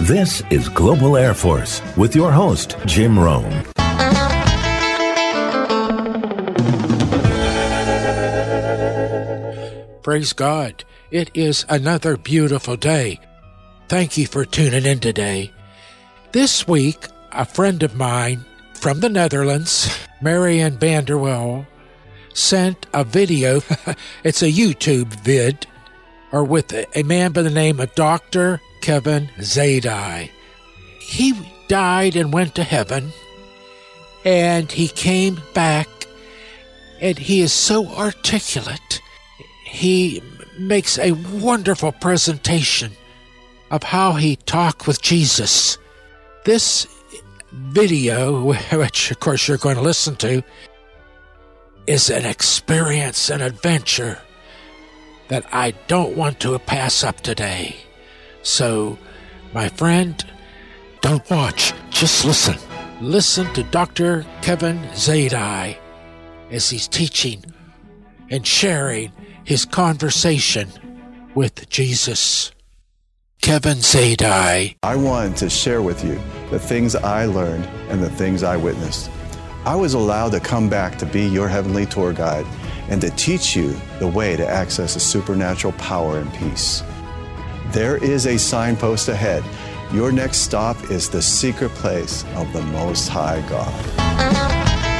This is Global Air Force with your host, Jim Rome. Praise God. It is another beautiful day. Thank you for tuning in today. This week, a friend of mine from the Netherlands, Marianne Vanderwell, sent a video. It's a YouTube vid, or with a man by the name of Dr. Kevin Zadai. He died and went to heaven, and he came back, and he is so articulate. He makes a wonderful presentation of how he talked with Jesus. This video, which of course you're going to listen to, is an experience, an adventure that I don't want to pass up today. So, my friend, don't watch, just listen. Listen to Dr. Kevin Zadai as he's teaching and sharing his conversation with Jesus. Kevin Zadai. I want to share with you the things I learned and the things I witnessed. I was allowed to come back to be your heavenly tour guide and to teach you the way to access a supernatural power and peace. There is a signpost ahead. Your next stop is the secret place of the Most High God.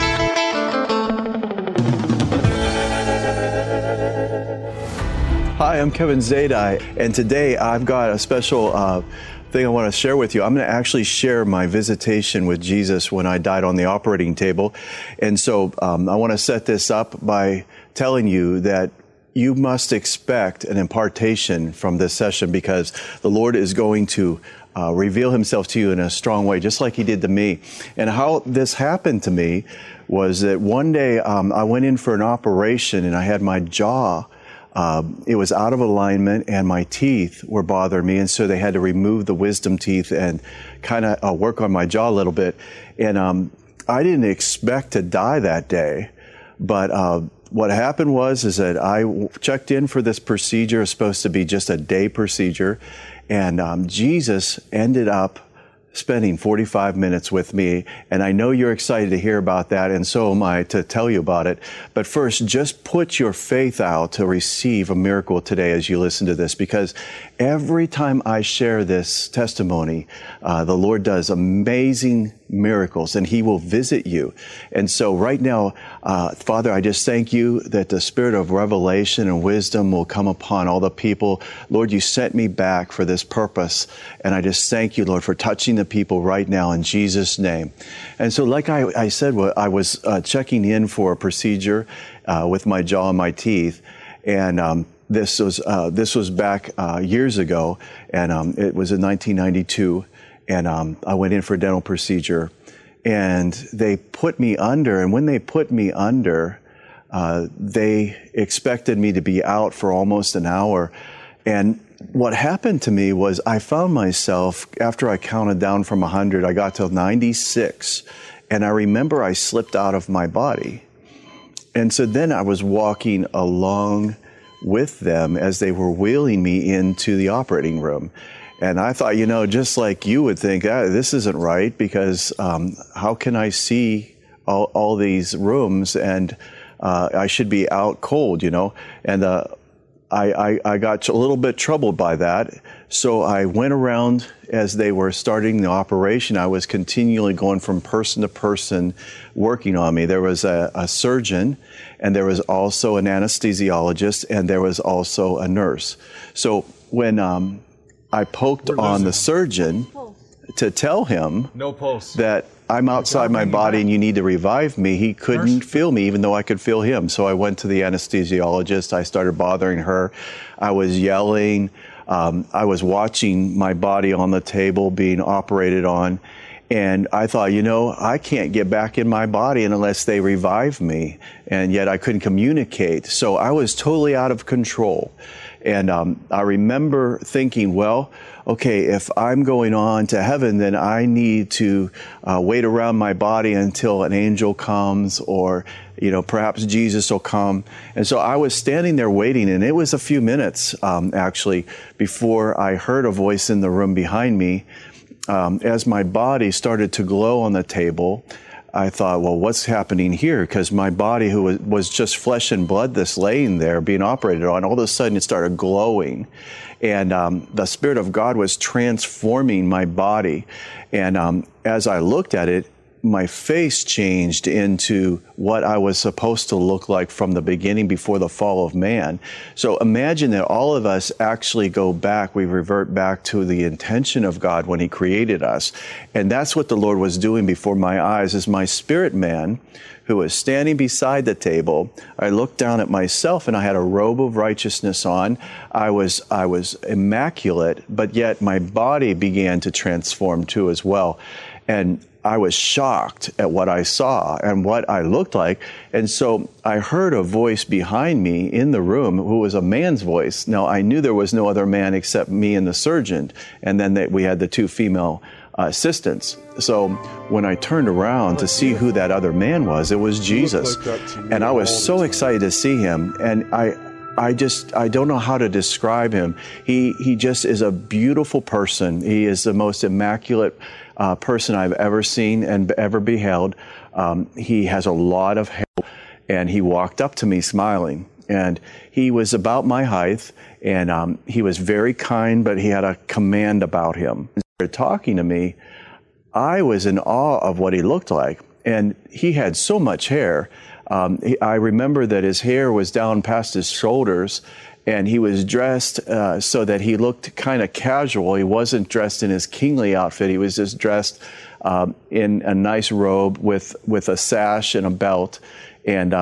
Hi, I'm Kevin Zadai, and today I've got a special thing I want to share with you. I'm going to actually share my visitation with Jesus when I died on the operating table. And so I want to set this up by telling you that you must expect an impartation from this session, because the Lord is going to reveal himself to you in a strong way, just like he did to me. And how this happened to me was that one day I went in for an operation, and I had my jaw. It was out of alignment, and my teeth were bothering me, and so they had to remove the wisdom teeth and kind of work on my jaw a little bit. And I didn't expect to die that day, but what happened was that I checked in for this procedure. It was supposed to be just a day procedure, and Jesus ended up spending 45 minutes with me, and I know you're excited to hear about that, and so am I to tell you about it. But first, just put your faith out to receive a miracle today as you listen to this, because every time I share this testimony, the Lord does amazing miracles, and he will visit you. And so right now, Father, I just thank you that the spirit of revelation and wisdom will come upon all the people. Lord, you sent me back for this purpose, and I just thank you, Lord, for touching the people right now in Jesus' name. And so like I said, I was checking in for a procedure with my jaw and my teeth, and this was back years ago, and it was in 1992, and I went in for a dental procedure, and they put me under, and when they put me under, they expected me to be out for almost an hour. And what happened to me was I found myself, after I counted down from 100, I got to 96, and I remember I slipped out of my body. And so then I was walking along with them as they were wheeling me into the operating room. And I thought, just like you would think, this isn't right, because how can I see all these rooms, and I should be out cold, And I got a little bit troubled by that. So I went around as they were starting the operation. I was continually going from person to person working on me. There was a surgeon, and there was also an anesthesiologist, and there was also a nurse. So when I poked on the surgeon to tell him that I'm outside my body and you need to revive me, he couldn't feel me, even though I could feel him. So I went to the anesthesiologist. I started bothering her. I was yelling. I was watching my body on the table being operated on. And I thought, I can't get back in my body unless they revive me. And yet I couldn't communicate. So I was totally out of control. And I remember thinking, well, okay, if I'm going on to heaven, then I need to wait around my body until an angel comes, or perhaps Jesus will come. And so I was standing there waiting, and it was a few minutes, actually, before I heard a voice in the room behind me. As my body started to glow on the table, I thought, well, what's happening here? Because my body, who was just flesh and blood that's laying there being operated on, all of a sudden it started glowing. And the Spirit of God was transforming my body. And as I looked at it, my face changed into what I was supposed to look like from the beginning before the fall of man. So imagine that all of us actually go back, we revert back to the intention of God when He created us. And that's what the Lord was doing before my eyes, as my spirit man, who was standing beside the table. I looked down at myself, and I had a robe of righteousness on. I was immaculate, but yet my body began to transform too as well. And I was shocked at what I saw and what I looked like. And so I heard a voice behind me in the room who was a man's voice. Now, I knew there was no other man except me and the surgeon. And then we had the two female assistants. So when I turned around to see who that other man was, it was Jesus. And I was so excited to see him. And I don't know how to describe him. He just is a beautiful person. He is the most immaculate person I've ever seen and ever beheld. He has a lot of hair, and he walked up to me smiling. And he was about my height, and he was very kind, but he had a command about him. He started talking to me. I was in awe of what he looked like, and he had so much hair. I remember that his hair was down past his shoulders, and he was dressed so that he looked kind of casual. He wasn't dressed in his kingly outfit. He was just dressed in a nice robe with a sash and a belt. And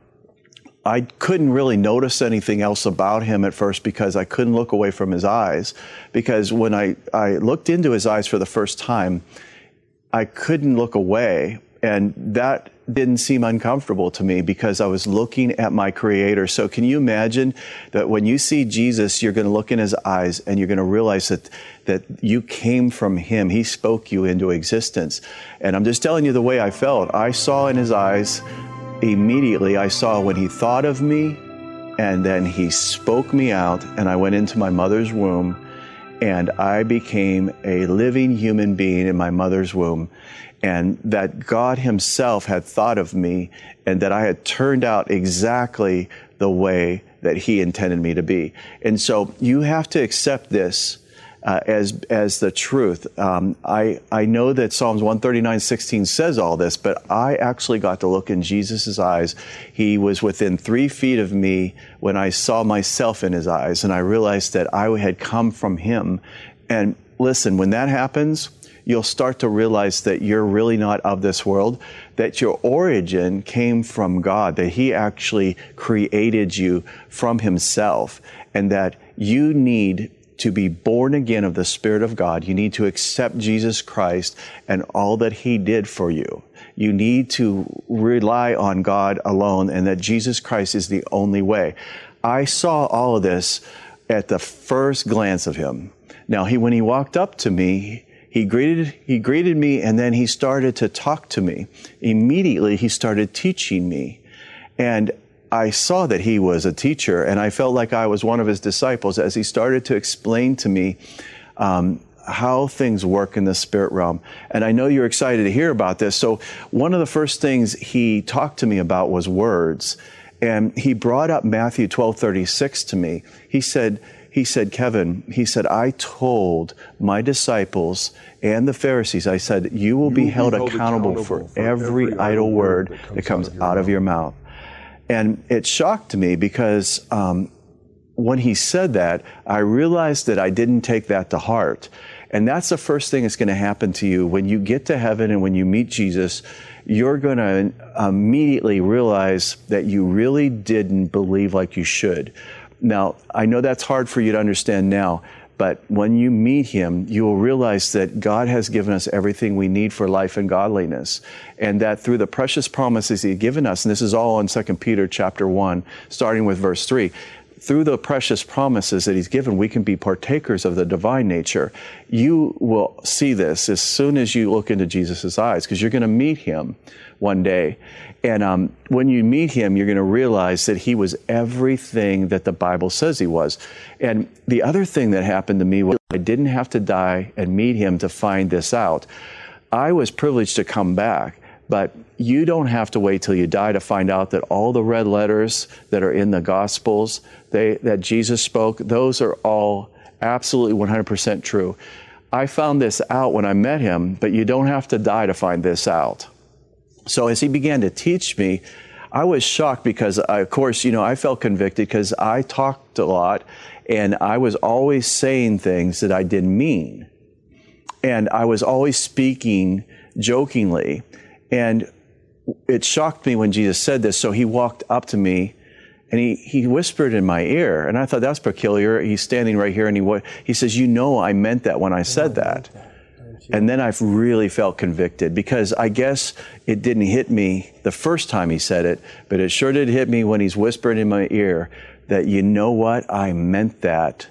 I couldn't really notice anything else about him at first because I couldn't look away from his eyes. Because when I looked into his eyes for the first time, I couldn't look away. And that didn't seem uncomfortable to me because I was looking at my Creator. So can you imagine that when you see Jesus, you're going to look in His eyes and you're going to realize that you came from Him. He spoke you into existence. And I'm just telling you the way I felt. I saw in His eyes, immediately I saw when He thought of me, and then He spoke me out, and I went into my mother's womb, and I became a living human being in my mother's womb. And that God Himself had thought of me, and that I had turned out exactly the way that He intended me to be. And so you have to accept this as the truth. I know that Psalms 139:16 says all this, but I actually got to look in Jesus' eyes. He was within 3 feet of me when I saw myself in His eyes, and I realized that I had come from Him. And listen, when that happens, you'll start to realize that you're really not of this world, that your origin came from God, that He actually created you from Himself, and that you need to be born again of the Spirit of God. You need to accept Jesus Christ and all that He did for you. You need to rely on God alone, and that Jesus Christ is the only way. I saw all of this at the first glance of Him. Now, when He walked up to me, He greeted me, and then He started to talk to me. Immediately, He started teaching me. And I saw that He was a teacher, and I felt like I was one of His disciples as He started to explain to me how things work in the spirit realm. And I know you're excited to hear about this. So one of the first things He talked to me about was words. And He brought up Matthew 12:36 to me. He said, Kevin, He said, I told my disciples and the Pharisees, I said, you will be held accountable for every idle word that comes out of your mouth. And it shocked me because when He said that, I realized that I didn't take that to heart. And that's the first thing that's going to happen to you. When you get to heaven and when you meet Jesus, you're going to immediately realize that you really didn't believe like you should. Now, I know that's hard for you to understand now, but when you meet Him, you will realize that God has given us everything we need for life and godliness, and that through the precious promises He's given us, and this is all in 2 Peter chapter 1, starting with verse 3, through the precious promises that he's given, we can be partakers of the divine nature. You will see this as soon as you look into Jesus' eyes, because you're going to meet him one day. And when you meet him, you're going to realize that he was everything that the Bible says he was. And the other thing that happened to me was I didn't have to die and meet him to find this out. I was privileged to come back, but you don't have to wait till you die to find out that all the red letters that are in the Gospels that Jesus spoke, those are all absolutely 100% true. I found this out when I met him, but you don't have to die to find this out. So as he began to teach me, I was shocked because, of course, I felt convicted because I talked a lot and I was always saying things that I didn't mean. And I was always speaking jokingly. And it shocked me when Jesus said this. So he walked up to me and he whispered in my ear. And I thought, that's peculiar. He's standing right here and he says, I meant that when I said that. And then I really felt convicted because I guess it didn't hit me the first time he said it, but it sure did hit me when he's whispered in my ear that, I meant that.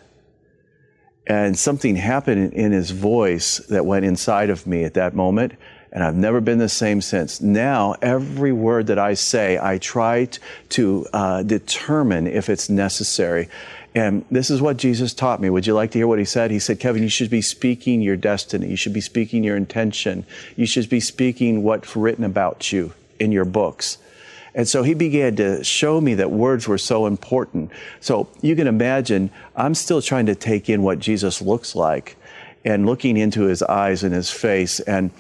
And something happened in his voice that went inside of me at that moment. And I've never been the same since. Now, every word that I say, I try to determine if it's necessary. And this is what Jesus taught me. Would you like to hear what he said? He said, Kevin, you should be speaking your destiny. You should be speaking your intention. You should be speaking what's written about you in your books. And so he began to show me that words were so important. So you can imagine, I'm still trying to take in what Jesus looks like and looking into his eyes and his face and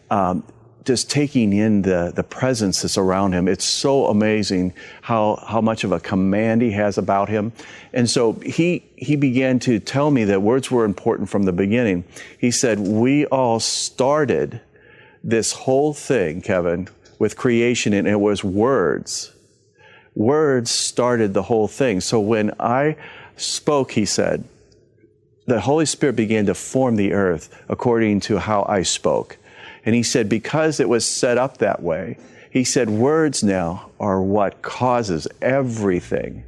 just taking in the presence that's around him. It's so amazing how much of a command he has about him. And so he began to tell me that words were important from the beginning. He said, we all started this whole thing, Kevin, with creation, and it was words. Words started the whole thing. So when I spoke, he said, the Holy Spirit began to form the earth according to how I spoke. And he said, because it was set up that way, he said, words now are what causes everything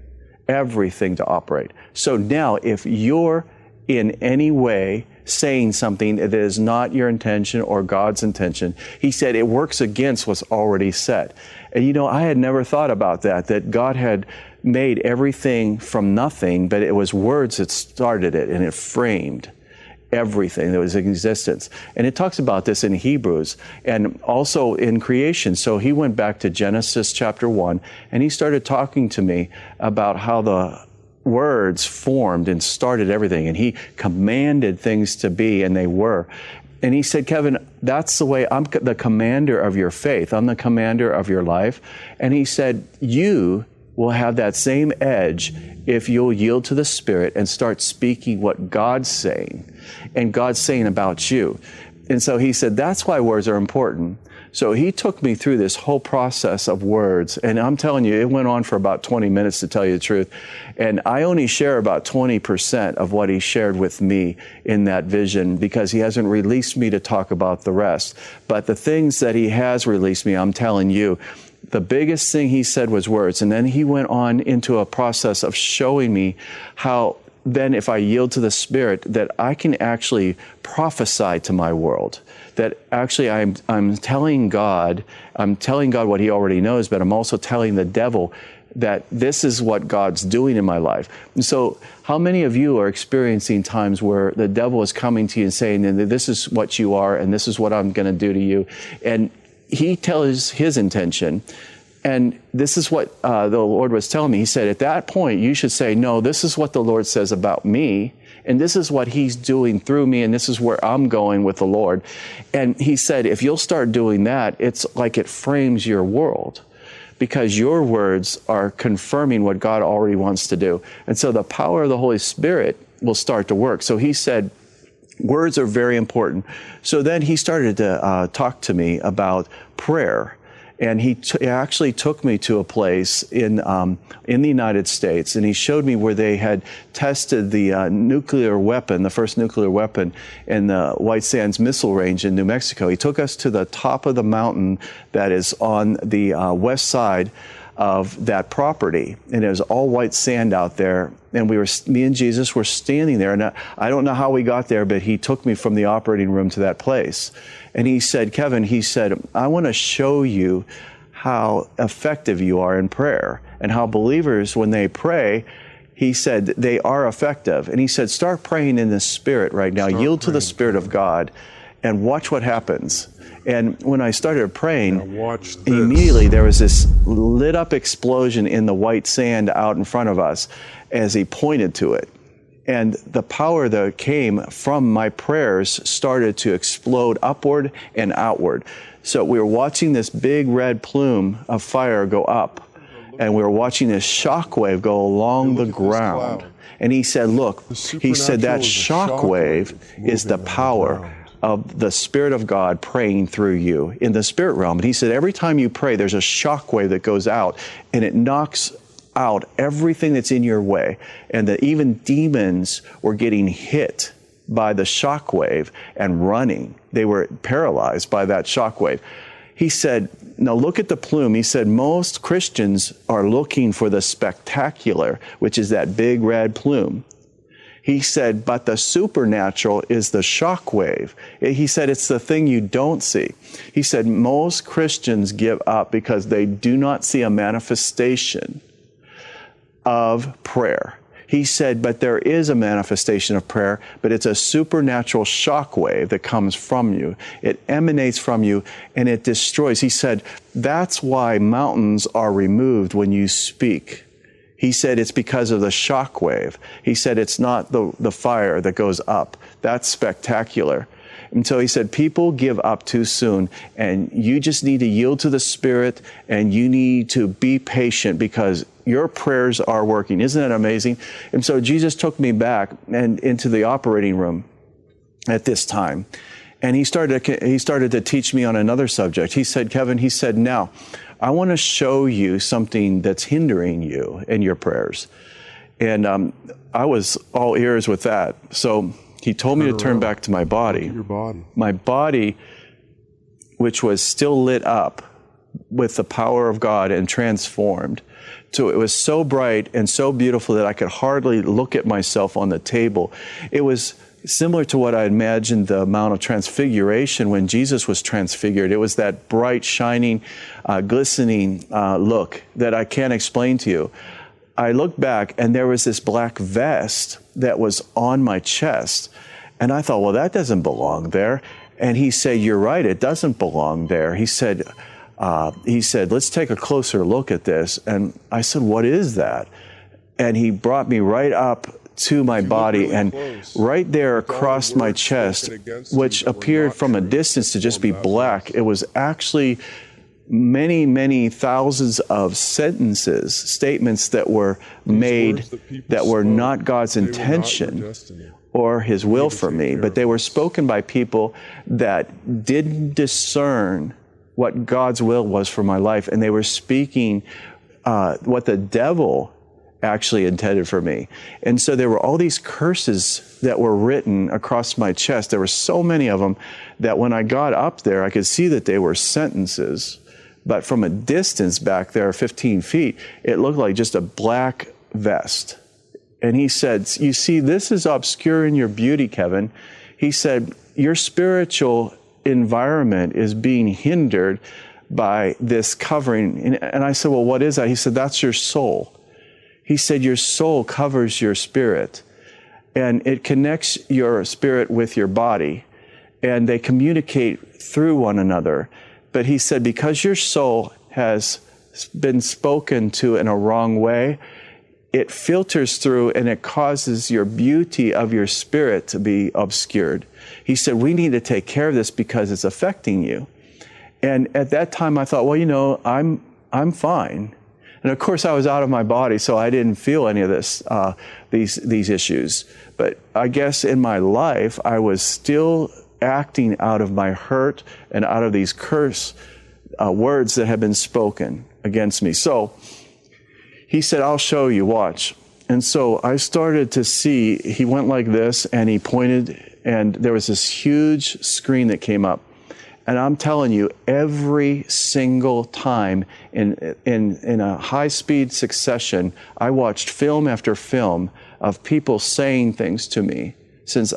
to operate. So now, if you're in any way saying something that is not your intention or God's intention, he said it works against what's already set. And I had never thought about that God had made everything from nothing, but it was words that started it and it framed everything that was in existence. And it talks about this in Hebrews and also in creation. So he went back to Genesis chapter 1 and he started talking to me about how the words formed and started everything. And he commanded things to be, and they were. And he said, Kevin, that's the way. I'm the commander of your faith. I'm the commander of your life. And he said, you will have that same edge if you'll yield to the Spirit and start speaking what God's saying and God's saying about you. And so he said, that's why words are important. So he took me through this whole process of words. And I'm telling you, it went on for about 20 minutes, to tell you the truth. And I only share about 20% of what he shared with me in that vision because he hasn't released me to talk about the rest. But the things that he has released me, I'm telling you, the biggest thing he said was words. And then he went on into a process of showing me how then if I yield to the Spirit, that I can actually prophesy to my world. That actually I'm telling God what he already knows, but I'm also telling the devil that this is what God's doing in my life. And so how many of you are experiencing times where the devil is coming to you and saying, this is what you are, and this is what I'm going to do to you? And he tells his intention. And this is what the Lord was telling me. He said, at that point, you should say, no, this is what the Lord says about me, and this is what he's doing through me, and this is where I'm going with the Lord. And he said, if you'll start doing that, it's like it frames your world, because your words are confirming what God already wants to do. And so the power of the Holy Spirit will start to work. So he said, words are very important. So then he started to talk to me about prayer. And he actually took me to a place in the United States, and he showed me where they had tested the nuclear weapon, the first nuclear weapon, in the White Sands Missile Range in New Mexico. He took us to the top of the mountain that is on the west side of that property, and it was all white sand out there. And me and Jesus were standing there, and I don't know how we got there, but he took me from the operating room to that place. And he said, Kevin, he said, I want to show you how effective you are in prayer, and how believers, when they pray, he said, they are effective. And he said, start praying in the Spirit right now. Yield to the Spirit of God and watch what happens. And when I started praying, immediately there was this lit up explosion in the white sand out in front of us as he pointed to it. And the power that came from my prayers started to explode upward and outward. So we were watching this big red plume of fire go up, and we were watching this shock wave go along the ground. And he said, look, he said that shock wave is the power of the Spirit of God praying through you in the spirit realm. And he said, every time you pray, there's a shock wave that goes out, and it knocks out everything that's in your way. And that even demons were getting hit by the shock wave and running. They were paralyzed by that shock wave. He said, now look at the plume. He said, most Christians are looking for the spectacular, which is that big red plume. He said, but the supernatural is the shock wave. He said, it's the thing you don't see. He said, most Christians give up because they do not see a manifestation of prayer. He said, but there is a manifestation of prayer, but it's a supernatural shock wave that comes from you. It emanates from you, and it destroys. He said, that's why mountains are removed when you speak. He said it's because of the shock wave. He said it's not the fire that goes up. That's spectacular. And so he said, people give up too soon, and you just need to yield to the Spirit, and you need to be patient because your prayers are working. Isn't that amazing? And so Jesus took me back and into the operating room at this time, and he started to teach me on another subject. He said, Kevin, he said, now, I want to show you something that's hindering you in your prayers. And I was all ears with that. So he told me to turn back to my body. Your body. My body, which was still lit up with the power of God and transformed. So it was so bright and so beautiful that I could hardly look at myself on the table. It was similar to what I imagined the Mount of Transfiguration when Jesus was transfigured. It was that bright, shining, glistening look that I can't explain to you. I looked back, and there was this black vest that was on my chest. And I thought, well, that doesn't belong there. And he said, you're right, it doesn't belong there. He said, let's take a closer look at this. And I said, what is that? And he brought me right up to my body, and right there across my chest, which appeared from a distance to just be black, it was actually many, many thousands of sentences, statements that were made that were not God's intention or His will for me, but they were spoken by people that didn't discern what God's will was for my life, and they were speaking what the devil actually intended for me. And so there were all these curses that were written across my chest. There were so many of them that when I got up there, I could see that they were sentences. But from a distance back there, 15 feet, it looked like just a black vest. And he said, you see, this is obscuring your beauty, Kevin. He said, your spiritual environment is being hindered by this covering. And I said, well, what is that? He said, that's your soul. He said, your soul covers your spirit, and it connects your spirit with your body, and they communicate through one another. But he said, because your soul has been spoken to in a wrong way, it filters through and it causes your beauty of your spirit to be obscured. He said, we need to take care of this because it's affecting you. And at that time I thought, well, you know, I'm fine. And of course I was out of my body, so I didn't feel any of this, these issues. But I guess in my life, I was still acting out of my hurt and out of these curse words that had been spoken against me. So he said, I'll show you, watch. And so I started to see, he went like this and he pointed, and there was this huge screen that came up. And I'm telling you, every single time in a high-speed succession, I watched film after film of people saying things to me since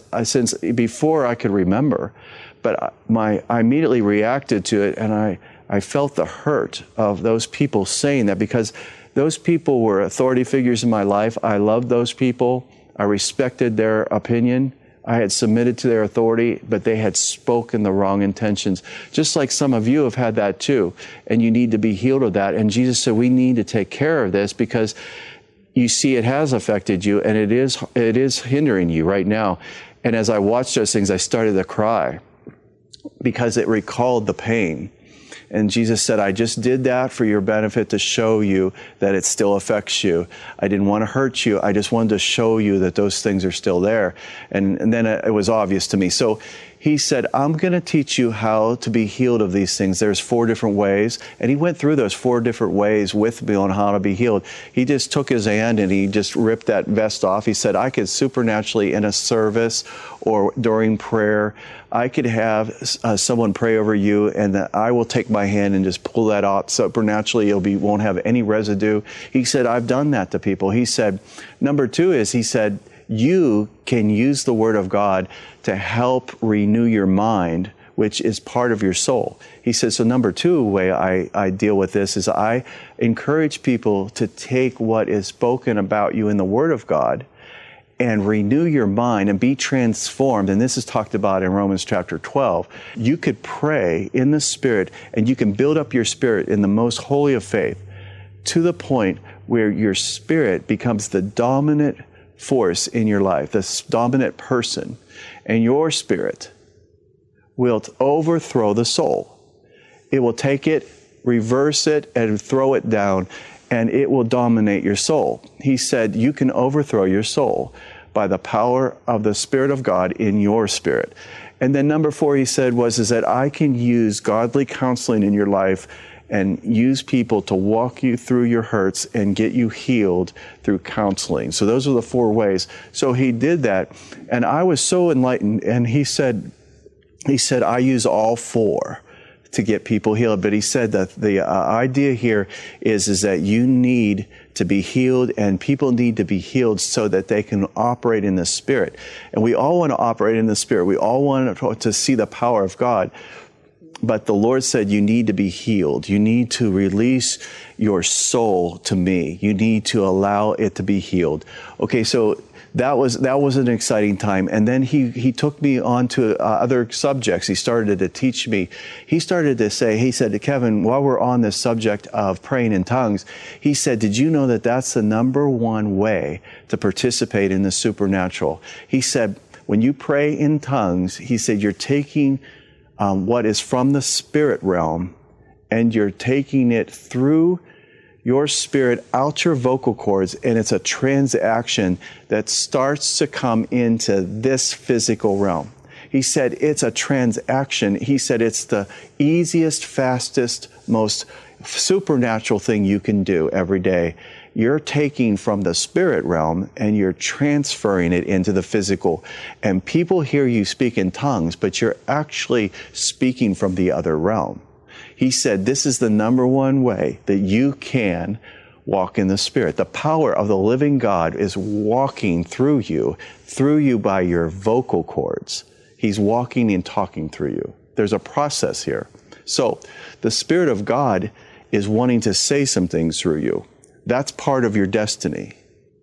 before I could remember. But I immediately reacted to it, and I felt the hurt of those people saying that, because those people were authority figures in my life. I loved those people. I respected their opinion. I had submitted to their authority, but they had spoken the wrong intentions. Just like some of you have had that too, and you need to be healed of that. And Jesus said, we need to take care of this, because you see it has affected you, and it is hindering you right now. And as I watched those things, I started to cry because it recalled the pain. And Jesus said, I just did that for your benefit, to show you that it still affects you. I didn't want to hurt you. I just wanted to show you that those things are still there. And then it was obvious to me. So he said, I'm going to teach you how to be healed of these things. There's 4 different ways. And he went through those 4 different ways with me on how to be healed. He just took his hand and he just ripped that vest off. He said, I could supernaturally, in a service or during prayer, I could have someone pray over you, and that I will take my hand and just pull that off supernaturally. Won't have any residue. He said, I've done that to people. He said, number 2 is, he said, you can use the Word of God to help renew your mind, which is part of your soul. He says, so number 2 way I deal with this is I encourage people to take what is spoken about you in the Word of God and renew your mind and be transformed. And this is talked about in Romans chapter 12. You could pray in the Spirit, and you can build up your spirit in the most holy of faith to the point where your spirit becomes the dominant force in your life, the dominant person, and your spirit will overthrow the soul. It will take it, reverse it, and throw it down, and it will dominate your soul. He said you can overthrow your soul by the power of the Spirit of God in your spirit. And then number 4, he said, is that I can use godly counseling in your life and use people to walk you through your hurts and get you healed through counseling. So those are the 4 ways. So he did that, and I was so enlightened. And he said, I use all 4 to get people healed. But he said that the idea here is that you need to be healed, and people need to be healed so that they can operate in the Spirit. And we all want to operate in the Spirit. We all want to see the power of God. But the Lord said, you need to be healed. You need to release your soul to me. You need to allow it to be healed. Okay, so that was an exciting time. And then he took me on to other subjects. He started to teach me. He started to say, he said to Kevin, while we're on this subject of praying in tongues, he said, did you know that that's the number 1 way to participate in the supernatural? He said, when you pray in tongues, he said, you're taking what is from the spirit realm, and you're taking it through your spirit out your vocal cords, and it's a transaction that starts to come into this physical realm. He said it's a transaction. He said it's the easiest, fastest, most supernatural thing you can do every day. You're taking from the spirit realm and you're transferring it into the physical. And people hear you speak in tongues, but you're actually speaking from the other realm. He said this is the number 1 way that you can walk in the Spirit. The power of the living God is walking through you by your vocal cords. He's walking and talking through you. There's a process here. So the Spirit of God is wanting to say some things through you. That's part of your destiny.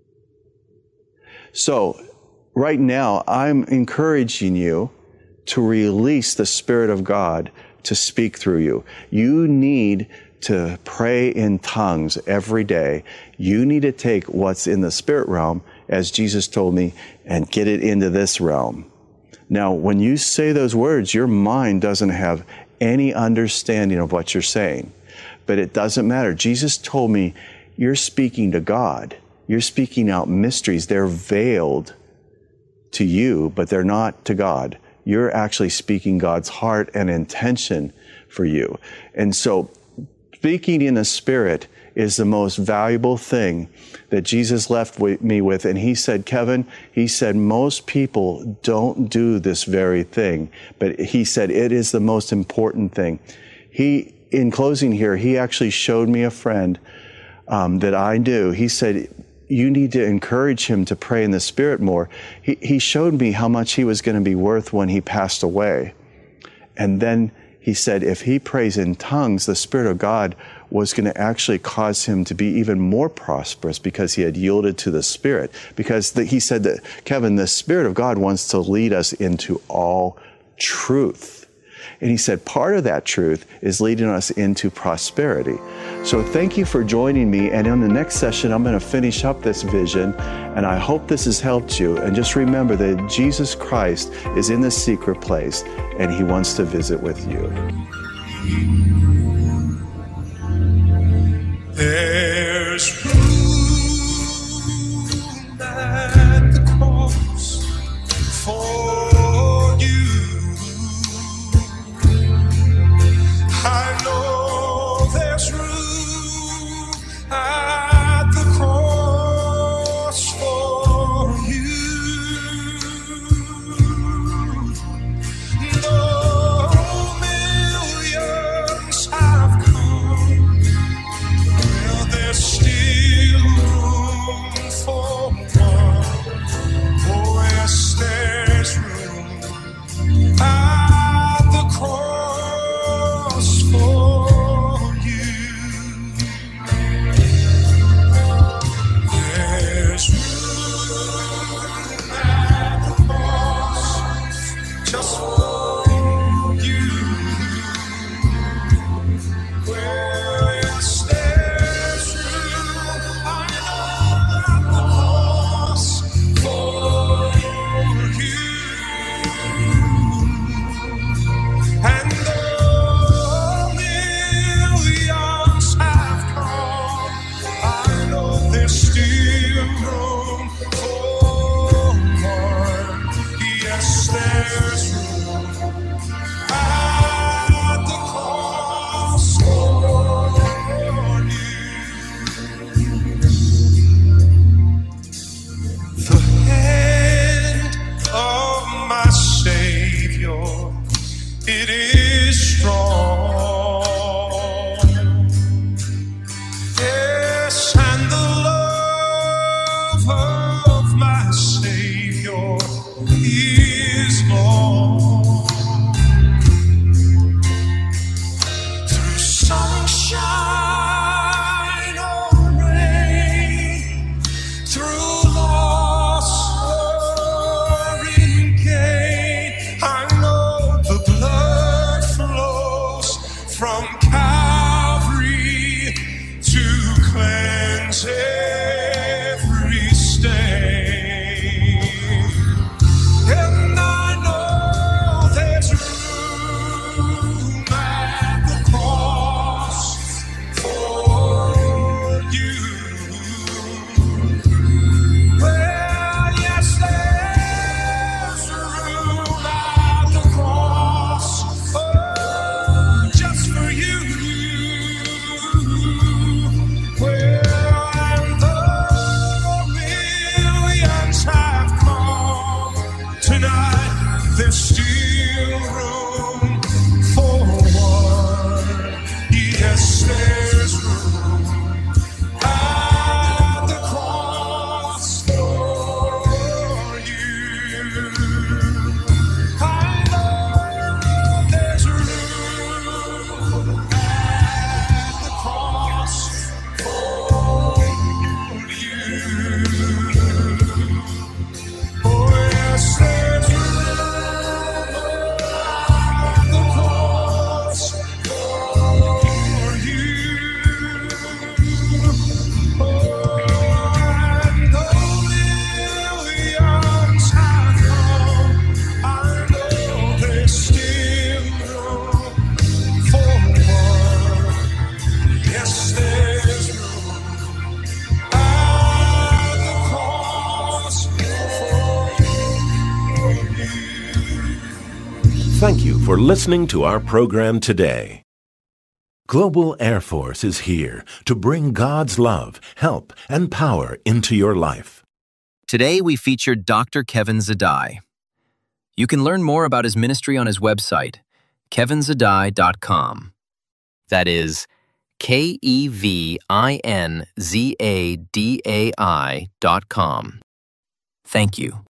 So right now, I'm encouraging you to release the Spirit of God to speak through you. You need to pray in tongues every day. You need to take what's in the spirit realm, as Jesus told me, and get it into this realm. Now, when you say those words, your mind doesn't have any understanding of what you're saying. But it doesn't matter. Jesus told me, you're speaking to God. You're speaking out mysteries. They're veiled to you, but they're not to God. You're actually speaking God's heart and intention for you. And so Speaking in the Spirit is the most valuable thing that Jesus left me with. And he said, Kevin, he said, most people don't do this very thing. But he said, it is the most important thing. In closing here, he actually showed me a friend that I knew. He said, you need to encourage him to pray in the Spirit more. He showed me how much he was going to be worth when he passed away. And then he said, if he prays in tongues, the Spirit of God was going to actually cause him to be even more prosperous because he had yielded to the Spirit. Because he said that, Kevin, the Spirit of God wants to lead us into all truth. And he said part of that truth is leading us into prosperity. So thank you for joining me. And in the next session, I'm going to finish up this vision. And I hope this has helped you. And just remember that Jesus Christ is in the secret place and he wants to visit with you. There's room at the cross for you. I know there's room at the cross for you. Though millions have come, well, there's still room for one. Oh, yes, there's room at the cross for you. There's room at the cross just for you. Well, yes, there's room, I know, at the cross for you. And though millions have come, I know there's still room for one. Yes, there's room at the cross for you. The hand of my Savior, it is strong. Yes, and the love of my Savior is long. Through sunshine or rain, through loss or in gain, I know the blood flows from Calvary to cleanse every stain. And I know there's room at the cross for you. Well, yes, there's room at the cross, oh, just for you. Well, and though millions have come tonight, there's still room for one. Yes, there's room at the cross for you. I know there's room at the cross for you. Oh, yes, there's room at the cross for you. Oh, and though millions have come, I know there's still room for one. Yes, there's room at the cross for you. Thank you for listening to our program today. Global Air Force is here to bring God's love, help, and power into your life. Today we featured Dr. Kevin Zadai. You can learn more about his ministry on his website, kevinzadai.com. That is KEVINZADAI.com. Thank you.